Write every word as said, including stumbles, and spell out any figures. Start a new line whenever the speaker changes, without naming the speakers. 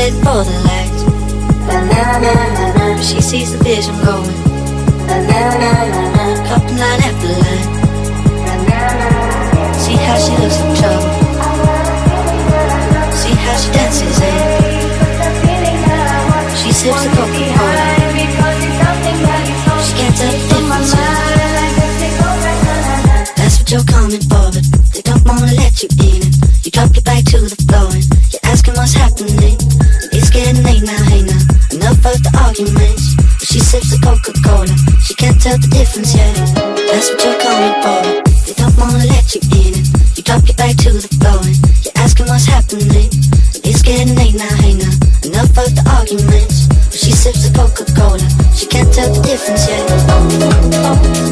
waiting for the lights. But she sees the vision going. Couple line after line. See how she looks in trouble. See how she dances in. She sips the Coca-Cola. She can't tell the difference yet. That's what you're coming for, but they don't wanna let you in it. You drop your back to the floor and you're asking what's happening. It's getting late now, hey now. Enough of the arguments. But she sips the Coca-Cola. She can't tell the difference yet. That's what you're coming for, but they don't wanna let you in it. You drop your back to the floor and you're asking what's happening. It's getting late now, hey now. Enough of the arguments. But she sips the Coca-Cola. She can't tell the difference yet.